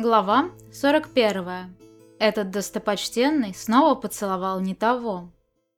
Глава 41. Этот достопочтенный снова поцеловал не того.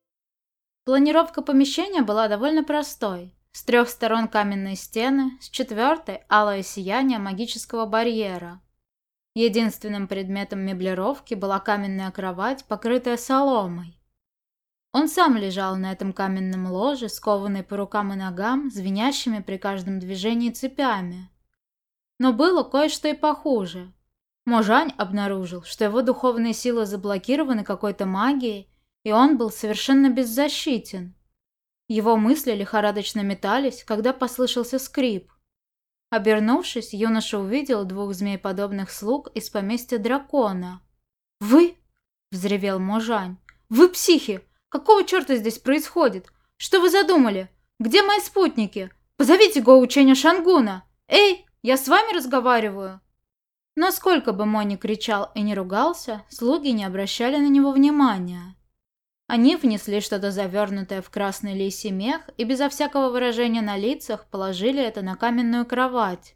Планировка помещения была довольно простой. С 3 сторон каменные стены, с 4 алое сияние магического барьера. Единственным предметом меблировки была каменная кровать, покрытая соломой. Он сам лежал на этом каменном ложе, скованный по рукам и ногам, звенящими при каждом движении цепями. Но было кое-что и похуже. Можань обнаружил, что его духовные силы заблокированы какой-то магией, и он был совершенно беззащитен. Его мысли лихорадочно метались, когда послышался скрип. Обернувшись, юноша увидел 2 змееподобных слуг из поместья дракона. «Вы?» – взревел Можань. «Вы психи! Какого черта здесь происходит? Что вы задумали? Где мои спутники? Позовите Гоу-Ченя Шангуна! Эй, я с вами разговариваю!» Но сколько бы Мо ни кричал и не ругался, слуги не обращали на него внимания. Они внесли что-то завернутое в красный лисий мех и безо всякого выражения на лицах положили это на каменную кровать.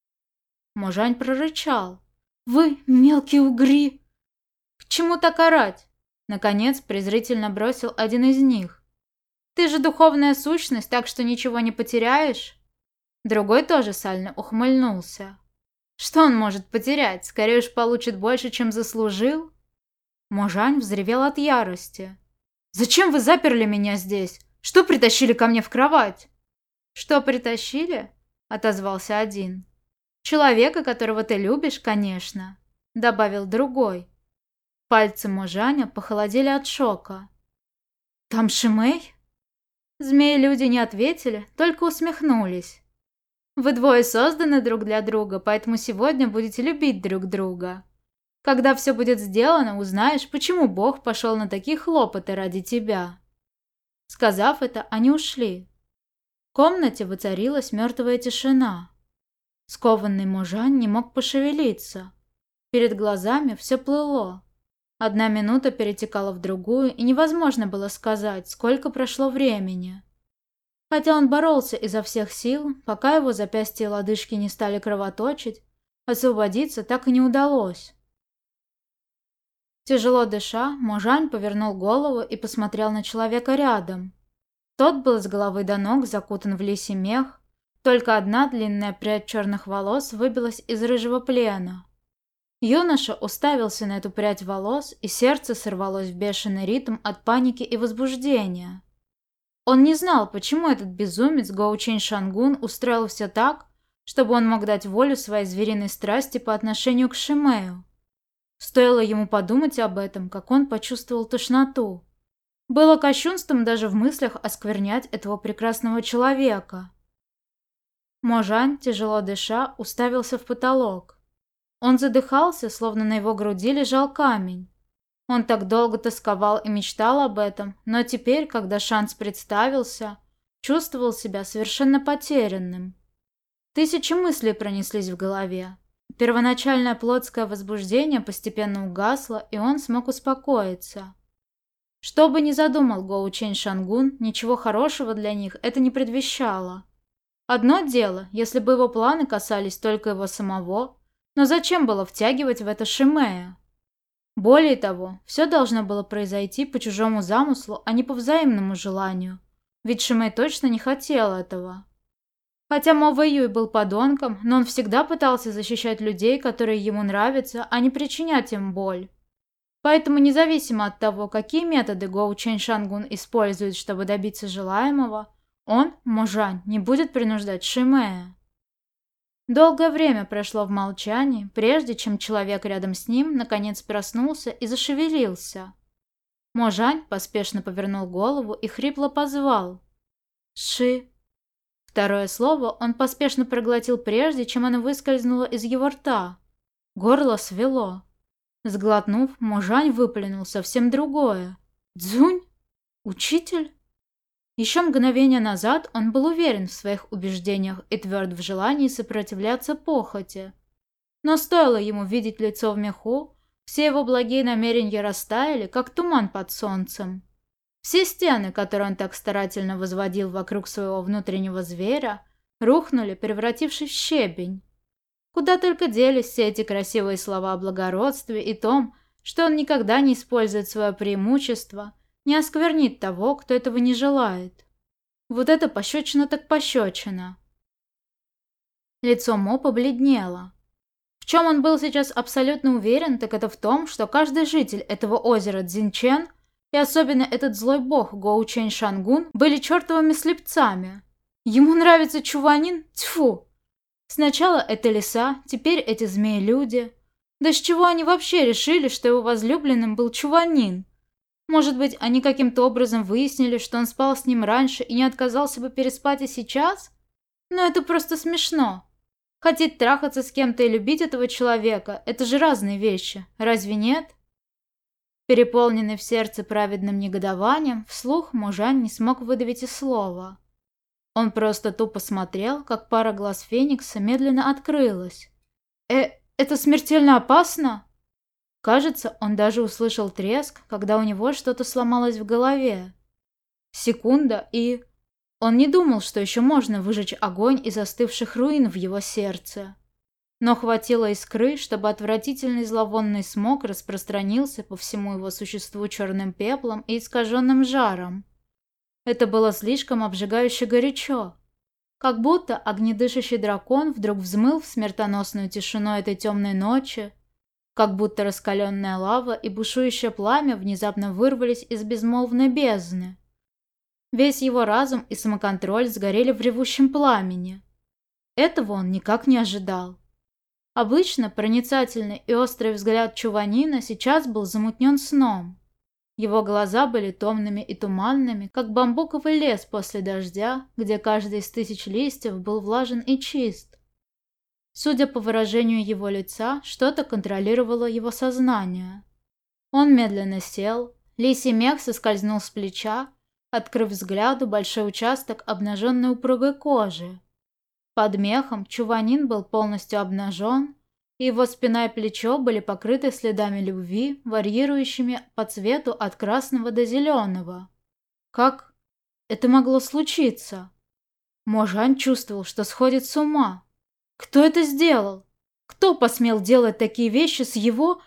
Можань прорычал. «Вы, мелкие угри!» «К чему так орать?» Наконец презрительно бросил один из них. «Ты же духовная сущность, так что ничего не потеряешь?» Другой тоже сально ухмыльнулся. «Что он может потерять? Скорее уж получит больше, чем заслужил?» Можань взревел от ярости. «Зачем вы заперли меня здесь? Что притащили ко мне в кровать?» «Что притащили?» – отозвался один. «Человека, которого ты любишь, конечно», – добавил другой. Пальцы Можаня похолодели от шока. «Там Шимэй?» Змеи-люди не ответили, только усмехнулись. «Вы двое созданы друг для друга, поэтому сегодня будете любить друг друга. Когда все будет сделано, узнаешь, почему Бог пошел на такие хлопоты ради тебя». Сказав это, они ушли. В комнате воцарилась мертвая тишина. Скованный Можань не мог пошевелиться. Перед глазами все плыло. 1 минута перетекала в другую, и невозможно было сказать, сколько прошло времени. Хотя он боролся изо всех сил, пока его запястья и лодыжки не стали кровоточить, освободиться так и не удалось. Тяжело дыша, Можань повернул голову и посмотрел на человека рядом. Тот был с головы до ног закутан в лисий мех, только одна длинная прядь черных волос выбилась из рыжего плена. Юноша уставился на эту прядь волос, и сердце сорвалось в бешеный ритм от паники и возбуждения. Он не знал, почему этот безумец Гоу-Чень Шангун устроил все так, чтобы он мог дать волю своей звериной страсти по отношению к Шимэю. Стоило ему подумать об этом, как он почувствовал тошноту. Было кощунством даже в мыслях осквернять этого прекрасного человека. Можань, тяжело дыша, уставился в потолок. Он задыхался, словно на его груди лежал камень. Он так долго тосковал и мечтал об этом, но теперь, когда шанс представился, чувствовал себя совершенно потерянным. 1000 мыслей пронеслись в голове. Первоначальное плотское возбуждение постепенно угасло, и он смог успокоиться. Что бы ни задумал Гоу-Чень Шангун, ничего хорошего для них это не предвещало. Одно дело, если бы его планы касались только его самого, но зачем было втягивать в это Шимэя? Более того, все должно было произойти по чужому замыслу, а не по взаимному желанию, ведь Шимэй точно не хотел этого. Хотя Мо Вэйюй был подонком, но он всегда пытался защищать людей, которые ему нравятся, а не причинять им боль. Поэтому независимо от того, какие методы Гоу-Чень Шангун использует, чтобы добиться желаемого, он, Можань, не будет принуждать Шимэя. Долгое время прошло в молчании, прежде чем человек рядом с ним наконец проснулся и зашевелился. Можань поспешно повернул голову и хрипло позвал. «Ши». Второе слово он поспешно проглотил прежде, чем оно выскользнуло из его рта. Горло свело. Сглотнув, Можань выплюнул совсем другое. «Дзунь? Учитель?» Еще мгновение назад он был уверен в своих убеждениях и тверд в желании сопротивляться похоти. Но стоило ему видеть лицо в меху, все его благие намерения растаяли, как туман под солнцем. Все стены, которые он так старательно возводил вокруг своего внутреннего зверя, рухнули, превратившись в щебень. Куда только делись все эти красивые слова о благородстве и том, что он никогда не использует свое преимущество, не осквернит того, кто этого не желает. Вот это пощечина так пощечина. Лицо Мо побледнело. В чем он был сейчас абсолютно уверен, так это в том, что каждый житель этого озера Цзиньчэн, и особенно этот злой бог Гоучэнь Шангун, были чертовыми слепцами. Ему нравится Чуванин? Тьфу! Сначала это лиса, теперь эти змеи-люди. Да с чего они вообще решили, что его возлюбленным был Чуванин? Может быть, они каким-то образом выяснили, что он спал с ним раньше и не отказался бы переспать и сейчас? Но это просто смешно. Хотеть трахаться с кем-то и любить этого человека – это же разные вещи, разве нет? Переполненный в сердце праведным негодованием, вслух Можань не смог выдавить и слова. Он просто смотрел, как пара глаз Феникса медленно открылась. Это смертельно опасно?» Кажется, он даже услышал треск, когда у него что-то сломалось в голове. Секунда, и... Он не думал, что еще можно выжечь огонь из остывших руин в его сердце. Но хватило искры, чтобы отвратительный зловонный смог распространился по всему его существу черным пеплом и искаженным жаром. Это было слишком обжигающе горячо. Как будто огнедышащий дракон вдруг взмыл в смертоносную тишину этой темной ночи, как будто раскаленная лава и бушующее пламя внезапно вырвались из безмолвной бездны. Весь его разум и самоконтроль сгорели в ревущем пламени. Этого он никак не ожидал. Обычно проницательный и острый взгляд Чуванина сейчас был замутнен сном. Его глаза были томными и туманными, как бамбуковый лес после дождя, где каждый из 1000 листьев был влажен и чист. Судя по выражению его лица, что-то контролировало его сознание. Он медленно сел, лисий мех соскользнул с плеча, открыв взгляду большой участок обнаженной упругой кожи. Под мехом Чуванин был полностью обнажен, и его спина и плечо были покрыты следами любви, варьирующими по цвету от красного до зеленого. Как это могло случиться? Можань чувствовал, что сходит с ума. Кто это сделал? Кто посмел делать такие вещи с его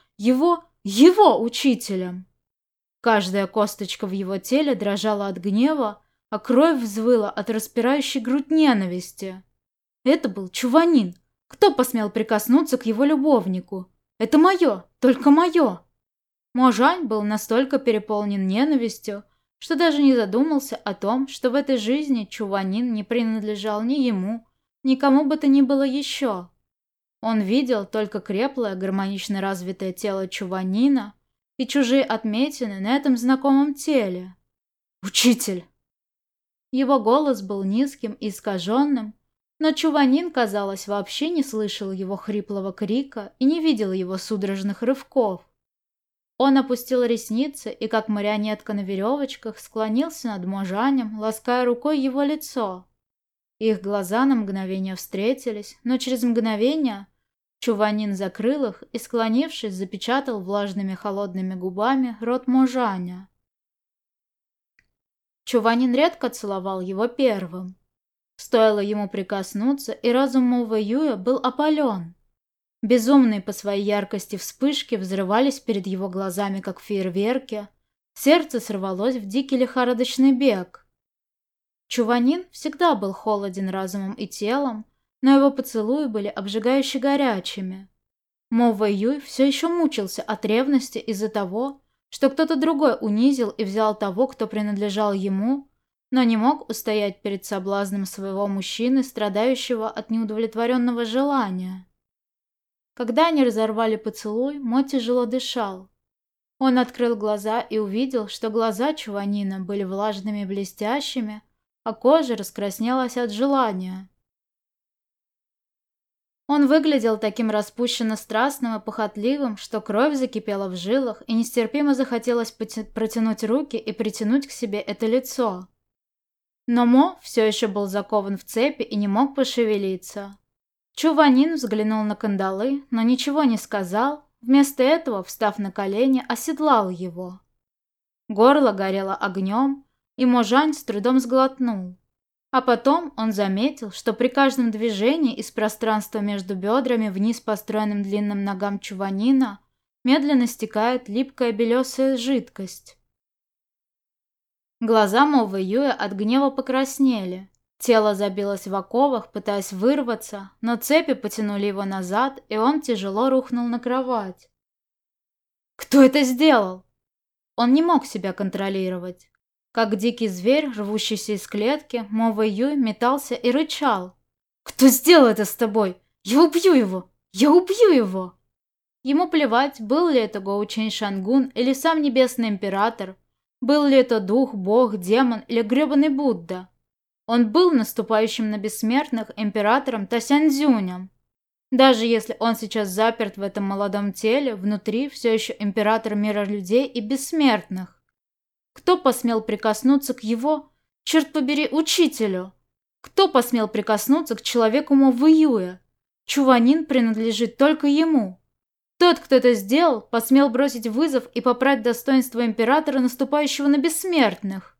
учителем? Каждая косточка в его теле дрожала от гнева, а кровь взвыла от распирающей грудь ненависти. Это был Чуванин. Кто посмел прикоснуться к его любовнику? Это мое, только мое. Можань был настолько переполнен ненавистью, что даже не задумался о том, что в этой жизни Чуванин не принадлежал ни ему, ни кому бы то ни было еще. Он видел только креплое, гармонично развитое тело Чуванина и чужие отметины на этом знакомом теле. «Учитель!» Его голос был низким и искаженным, но Чуванин, казалось, вообще не слышал его хриплого крика и не видел его судорожных рывков. Он опустил ресницы и, как марионетка на веревочках, склонился над Можанем, лаская рукой его лицо. Их глаза на мгновение встретились, но через мгновение Чуванин закрыл их и, склонившись, запечатал влажными холодными губами рот Можаня. Чуванин редко целовал его первым. Стоило ему прикоснуться, и разум Мо Вэйюя был опален. Безумные по своей яркости вспышки взрывались перед его глазами, как фейерверки. Сердце сорвалось в дикий лихорадочный бег. Чуванин всегда был холоден разумом и телом, но его поцелуи были обжигающе горячими. Мо Вэйюй все еще мучился от ревности из-за того, что кто-то другой унизил и взял того, кто принадлежал ему, но не мог устоять перед соблазном своего мужчины, страдающего от неудовлетворенного желания. Когда они разорвали поцелуй, Мо тяжело дышал. Он открыл глаза и увидел, что глаза Чуванина были влажными и блестящими, а кожа раскраснелась от желания. Он выглядел таким распущенно-страстным и похотливым, что кровь закипела в жилах, и нестерпимо захотелось протянуть руки и притянуть к себе это лицо. Но Мо все еще был закован в цепи и не мог пошевелиться. Чуванин взглянул на кандалы, но ничего не сказал, вместо этого, встав на колени, оседлал его. Горло горело огнем, и Можань с трудом сглотнул. А потом он заметил, что при каждом движении из пространства между бедрами вниз по стройным длинным ногам Чуванина медленно стекает липкая белесая жидкость. Глаза Мо Вэйюя от гнева покраснели. Тело забилось в оковах, пытаясь вырваться, но цепи потянули его назад, и он тяжело рухнул на кровать. «Кто это сделал?» Он не мог себя контролировать. Как дикий зверь, рвущийся из клетки, Мо Вэйюй метался и рычал. «Кто сделал это с тобой? Я убью его! Я убью его!» Ему плевать, был ли это Гоу Чэнь Шангун или сам Небесный Император, был ли это дух, бог, демон или гребаный Будда. Он был наступающим на бессмертных императором Тасяньцзюнем. Даже если он сейчас заперт в этом молодом теле, внутри все еще император мира людей и бессмертных. Кто посмел прикоснуться к его, черт побери, учителю? Кто посмел прикоснуться к человеку Мо Вэйюя? Чуванин принадлежит только ему. Тот, кто это сделал, посмел бросить вызов и попрать достоинство императора, наступающего на бессмертных.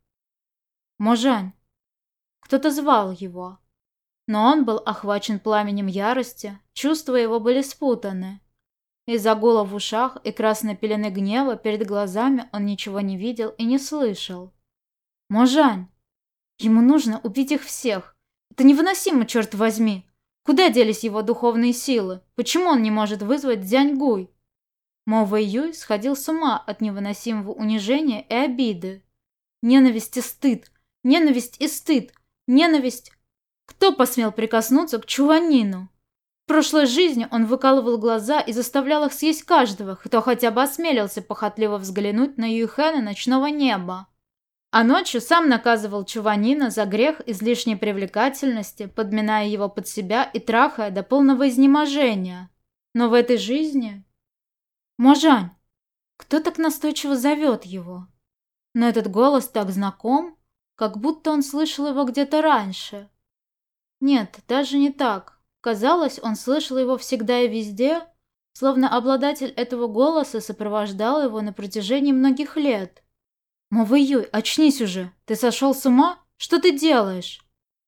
Можань. Кто-то звал его. Но он был охвачен пламенем ярости, чувства его были спутаны. Из-за гула в ушах и красной пелены гнева перед глазами он ничего не видел и не слышал. Можань! Ему нужно убить их всех. Это невыносимо, черт возьми! Куда делись его духовные силы? Почему он не может вызвать Дзяньгуй? Мо Вэйюй сходил с ума от невыносимого унижения и обиды. Ненависть и стыд! Ненависть и стыд! Ненависть! Кто посмел прикоснуться к Чуванину? В прошлой жизни он выкалывал глаза и заставлял их съесть каждого, кто хотя бы осмелился похотливо взглянуть на Юйхэна ночного неба. А ночью сам наказывал Чуванина за грех излишней привлекательности, подминая его под себя и трахая до полного изнеможения. Но в этой жизни... Можань! Кто так настойчиво зовет его? Но этот голос так знаком, как будто он слышал его где-то раньше. Нет, даже не так. Казалось, он слышал его всегда и везде, словно обладатель этого голоса сопровождал его на протяжении многих лет. «Мо Вэйюй, очнись уже! Ты сошел с ума? Что ты делаешь?»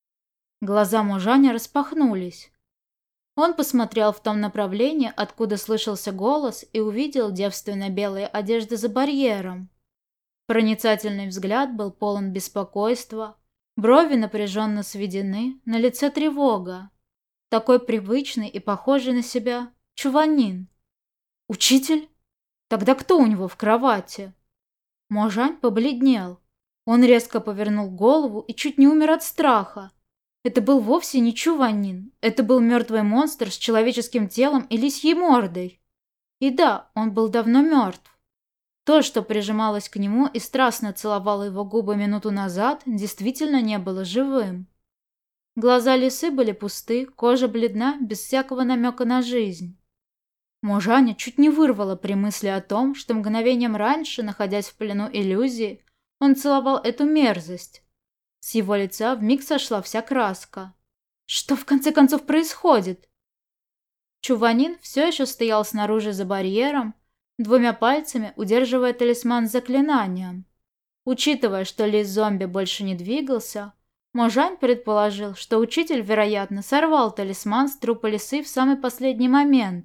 Глаза Можаня распахнулись. Он посмотрел в том направлении, откуда слышался голос, и увидел девственно-белые одежды за барьером. Проницательный взгляд был полон беспокойства, брови напряженно сведены, на лице тревога. Такой привычный и похожий на себя Чуванин. «Учитель? Тогда кто у него в кровати?» Можань побледнел. Он резко повернул голову и чуть не умер от страха. Это был вовсе не Чуванин. Это был мертвый монстр с человеческим телом и лисьей мордой. И да, он был давно мертв. То, что прижималось к нему и страстно целовало его губы минуту назад, действительно не было живым. Глаза лисы были пусты, кожа бледна, без всякого намека на жизнь. Можаня чуть не вырвало при мысли о том, что мгновением раньше, находясь в плену иллюзии, он целовал эту мерзость. С его лица вмиг сошла вся краска. Что в конце концов происходит? Чуванин все еще стоял снаружи за барьером, двумя пальцами удерживая талисман с заклинанием. Учитывая, что лис-зомби больше не двигался, Можань предположил, что учитель, вероятно, сорвал талисман с трупа лисы в самый последний момент.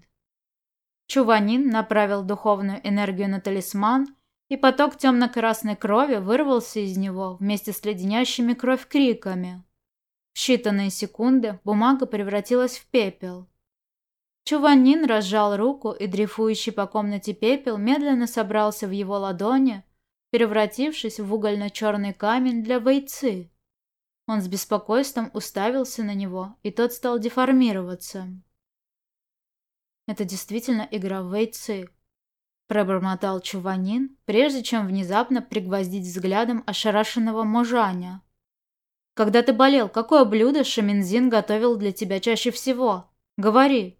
Чуванин направил духовную энергию на талисман, и поток темно-красной крови вырвался из него вместе с леденящими кровь криками. В считанные секунды бумага превратилась в пепел. Чуванин разжал руку, и дрейфующий по комнате пепел медленно собрался в его ладони, превратившись в угольно-черный камень для Вэйци. Он с беспокойством уставился на него, и тот стал деформироваться. «Это действительно игра в Вэйци», — пробормотал Чуванин, прежде чем внезапно пригвоздить взглядом ошарашенного Можаня. «Когда ты болел, какое блюдо Шиминзин готовил для тебя чаще всего? Говори».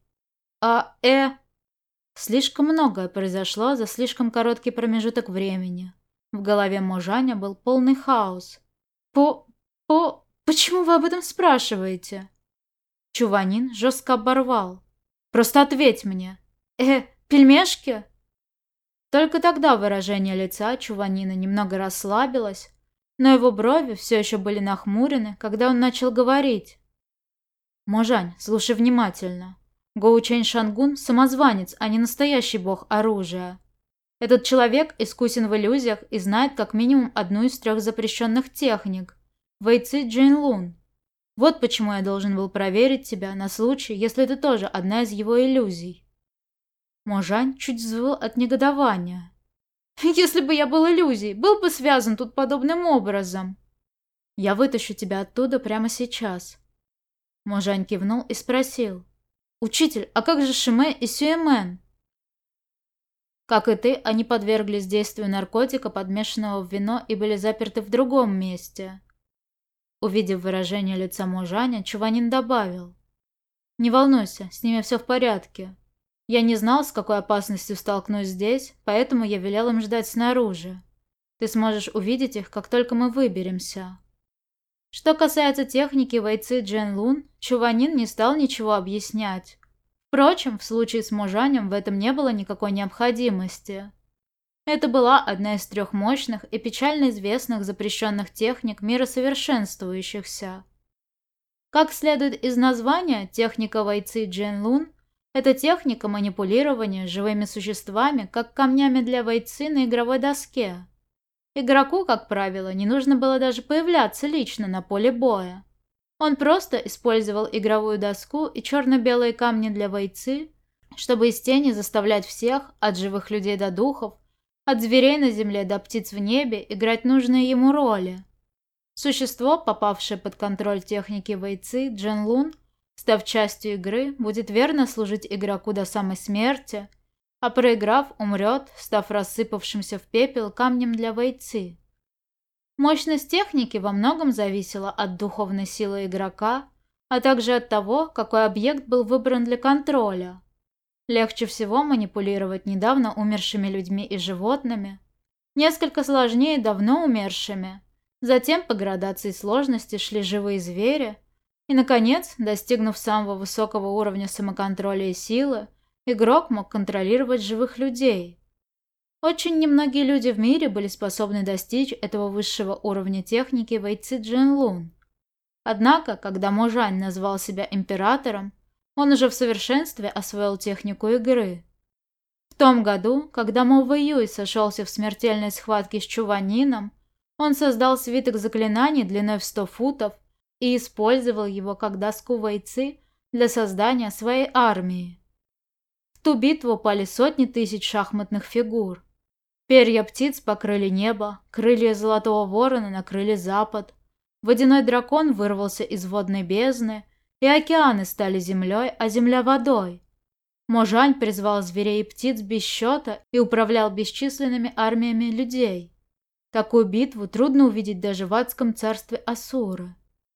Слишком многое произошло за слишком короткий промежуток времени. В голове Можаня был полный хаос. Почему вы об этом спрашиваете?» Чуванин жестко оборвал. «Просто ответь мне. Пельмешки?» Только тогда выражение лица Чуванина немного расслабилось, но его брови все еще были нахмурены, когда он начал говорить. «Можань, слушай внимательно. Гоу Чэнь Шангун – самозванец, а не настоящий бог оружия. Этот человек искусен в иллюзиях и знает как минимум одну из 3 запрещенных техник – Вэйци Джэньлун. Вот почему я должен был проверить тебя на случай, если ты тоже одна из его иллюзий». Можань чуть взвыл от негодования. «Если бы я был иллюзией, был бы связан тут подобным образом». «Я вытащу тебя оттуда прямо сейчас». Можань кивнул и спросил. «Учитель, а как же Шимэ и Сюэмен?» «Как и ты, они подверглись действию наркотика, подмешанного в вино, и были заперты в другом месте». Увидев выражение лица Можаня, Чуванин добавил. «Не волнуйся, с ними все в порядке. Я не знал, с какой опасностью столкнусь здесь, поэтому я велел им ждать снаружи. Ты сможешь увидеть их, как только мы выберемся». Что касается техники Вэйци Джэньлун, Чуванин не стал ничего объяснять. Впрочем, в случае с Можанем в этом не было никакой необходимости. Это была одна из 3 мощных и печально известных запрещенных техник мира совершенствующихся. Как следует из названия, техника Вэйци Джэньлун – это техника манипулирования живыми существами, как камнями для вэйци на игровой доске. Игроку, как правило, не нужно было даже появляться лично на поле боя. Он просто использовал игровую доску и черно-белые камни для вэйци, чтобы из тени заставлять всех, от живых людей до духов, от зверей на земле до птиц в небе, играть нужные ему роли. Существо, попавшее под контроль техники Вэйци Джэньлун, став частью игры, будет верно служить игроку до самой смерти, а проиграв, умрет, став рассыпавшимся в пепел камнем для вэйци. Мощность техники во многом зависела от духовной силы игрока, а также от того, какой объект был выбран для контроля. Легче всего манипулировать недавно умершими людьми и животными, несколько сложнее давно умершими, затем по градации сложности шли живые звери, и, наконец, достигнув самого высокого уровня самоконтроля и силы, игрок мог контролировать живых людей. Очень немногие люди в мире были способны достичь этого высшего уровня техники Вэйци Джэньлун. Однако, когда Можань назвал себя императором, он уже в совершенстве освоил технику игры. В том году, когда Мо Вэйюй сошелся в смертельной схватке с Чуванином, он создал свиток заклинаний длиной в 100 футов и использовал его как доску вэйци для создания своей армии. В ту битву пали сотни тысяч шахматных фигур. Перья птиц покрыли небо, крылья золотого ворона накрыли запад, водяной дракон вырвался из водной бездны, и океаны стали землей, а земля водой. Можань призвал зверей и птиц без счета и управлял бесчисленными армиями людей. Такую битву трудно увидеть даже в адском царстве Асуры.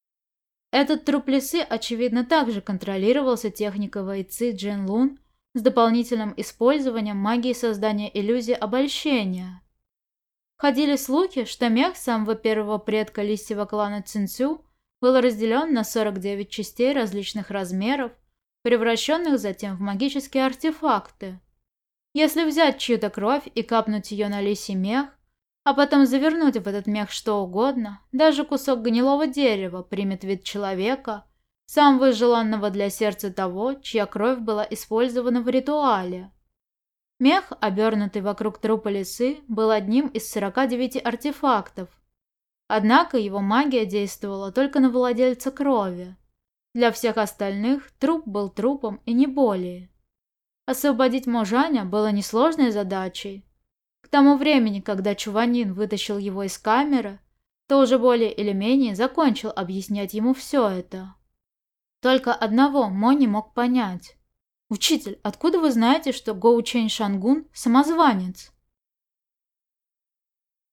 Этот труп лисы, очевидно, также контролировался техникой Вэйци Джэньлун с дополнительным использованием магии создания иллюзии обольщения. Ходили слухи, что мех самого первого предка лисьего клана Цинцю был разделен на 49 частей различных размеров, превращенных затем в магические артефакты. Если взять чью-то кровь и капнуть ее на лисий мех, а потом завернуть в этот мех что угодно, даже кусок гнилого дерева примет вид человека, самого желанного для сердца того, чья кровь была использована в ритуале. Мех, обернутый вокруг трупа лисы, был одним из 49 артефактов. Однако его магия действовала только на владельца крови. Для всех остальных труп был трупом и не более. Освободить Можаня было несложной задачей. К тому времени, когда Чуванин вытащил его из камеры, то уже более или менее закончил объяснять ему все это. Только одного Мо не мог понять. «Учитель, откуда вы знаете, что Гоу Чэнь Шангун – самозванец?»